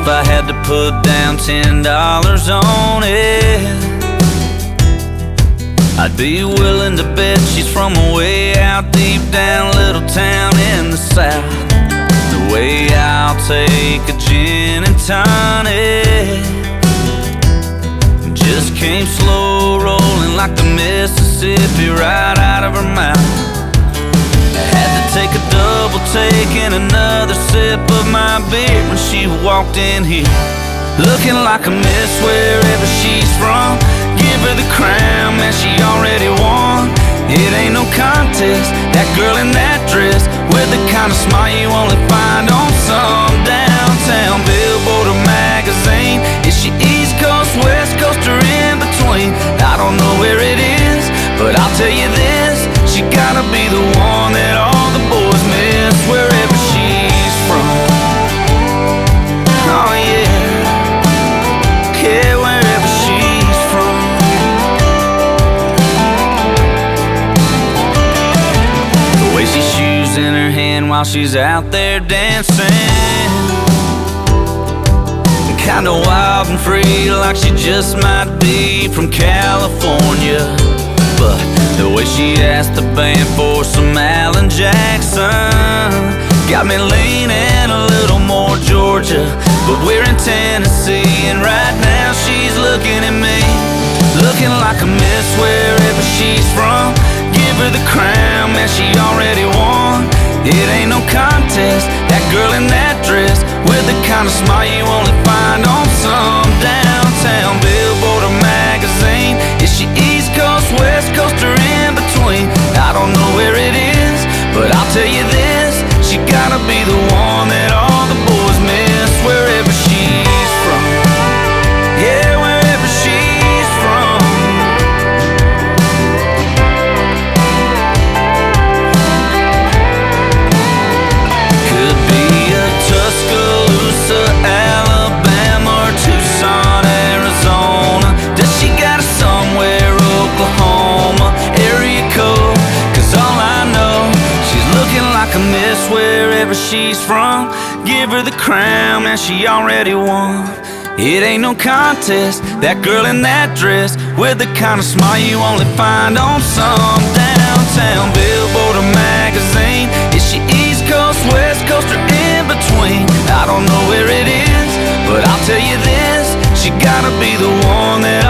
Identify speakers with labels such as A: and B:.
A: if I had to put down $10 on it, I'd be willing to bet she's from way out deep down little town in the south. The way I'll take a gin and tonic just came slow rolling like the Mississippi right out of her mouth. Had to take a double take and another sip of my beer when she walked in here, looking like a miss wherever she's from. Give her the crown, man, she already won. It ain't no contest, that girl in that dress, with the kind of smile you only find on some downtown billboard or magazine. Is she East Coast, West Coast, or in between? I don't know where it is, but I'll tell you this, she gotta be the one that all the boys miss wherever she's from. Oh yeah, yeah, wherever she's from. The way she shoes in her hand while she's out there dancing, kinda wild and free, like she just might be from California. But the way she asked the band for some Alan Jackson got me leaning a little more Georgia. But we're in Tennessee, and right now she's looking at me, looking like a miss wherever she's from. Give her the crown, man, she already won. It ain't no contest, that girl in that dress, with the kind of smile you only find on some downtown billboard or magazine. Is she East Coast, West Coast, or in between? I don't know where it is, but I'll tell you this, she gotta be the one that all the boys miss wherever she's from. Yeah, wherever she's from. Could be a Tuscaloosa, Alabama, or Tucson, Arizona. Does she got it somewhere, Oklahoma, area code? Cause all I know, she's looking like a miss wherever she's from. Give her the crown, man, she already won. It ain't no contest, that girl in that dress, with the kind of smile you only find on some downtown billboard or magazine. Is she East Coast, West Coast, or in between? I don't know where it is, but I'll tell you this, she gotta be the one that